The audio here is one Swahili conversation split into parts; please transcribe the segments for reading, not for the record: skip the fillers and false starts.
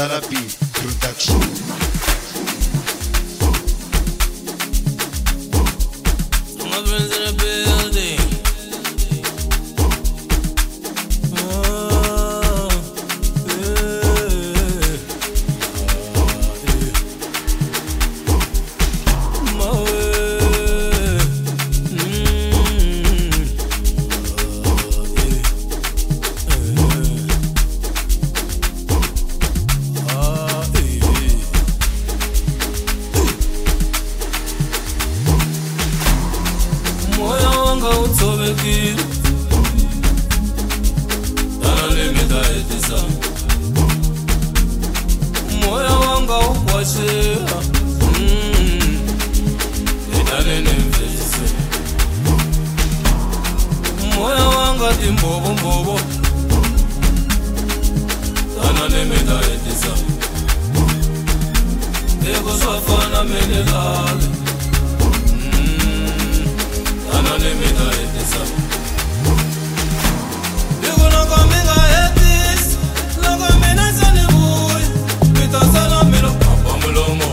Zala Beat Production. My friends in the building. Moya wanga ukwashira idale nemvese moya wanga timbobo mbobo dana nemeda etisa ego swafana menelale dana nemeda etisa ego nakamega etis nakamena zane buy mitazana melo papa mulomo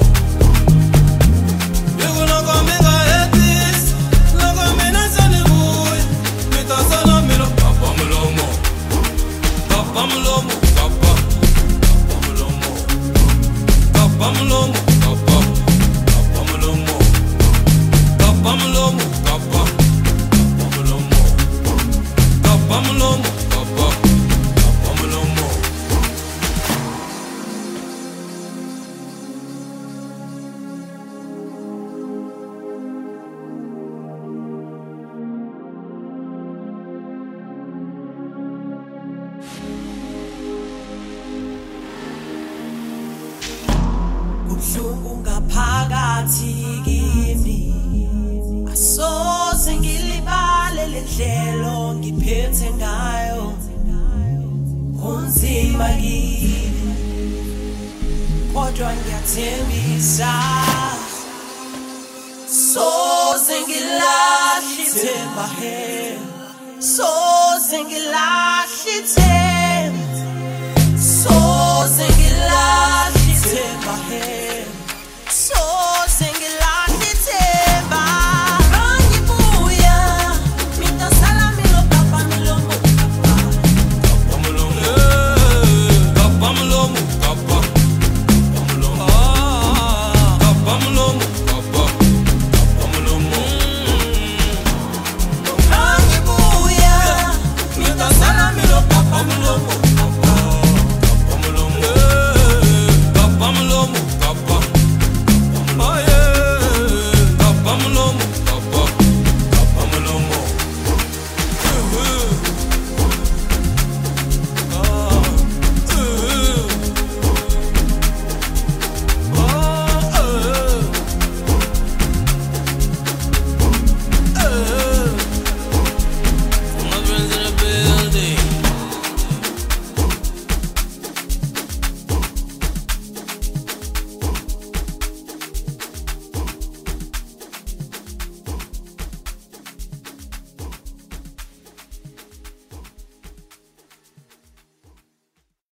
ego nakamega etis nakamena zane buy mitazana melo papa mulomo papa mulomo papa mulomo papa mulomo papa mulomo papa mulomo papa mulomo papa mulomo papa mulomo. Ubuhlungu ngaphakathi kimi asoze ngilibale lendlela ngiphethe ngayo kunzima kimi kodwa ngiyathembisa soze ngilahle ithemba soze ngilahle ithemba soze